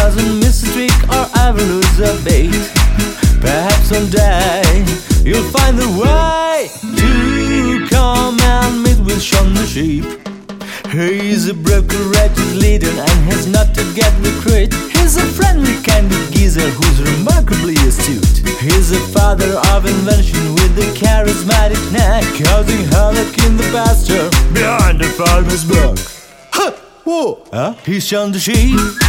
doesn't miss a trick or ever lose a beat. Perhaps someday you'll find the way to come and meet with Shaun the Sheep. He's a broken, wretched leader and has not to get recruit. He's a friendly kind of geezer who's remarkably astute. He's a father of invention with a charismatic knack, causing havoc in the pasture behind the farmer's back. Ha! Whoa! Huh? He's Shaun the Sheep.